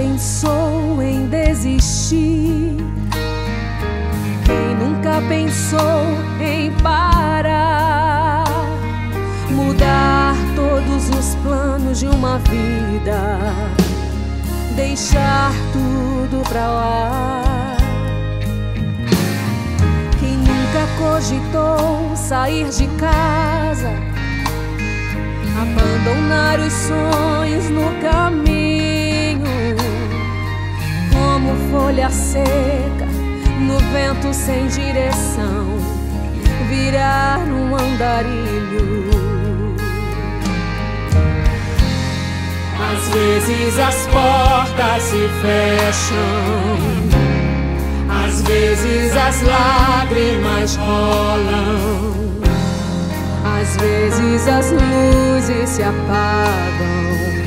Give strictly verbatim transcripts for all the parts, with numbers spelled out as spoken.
pensou em desistir? Quem nunca pensou em parar? Mudar todos os planos de uma vida, deixar tudo pra lá. Quem nunca cogitou sair de casa, abandonar os sonhos no caminho, como folha seca no vento sem direção, virar num andarilho. Às vezes as portas se fecham, às vezes as lágrimas rolam, às vezes as luzes se apagam,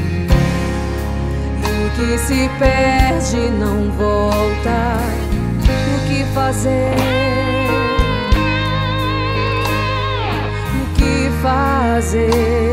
e o que se perde não volta. O que fazer? O que fazer?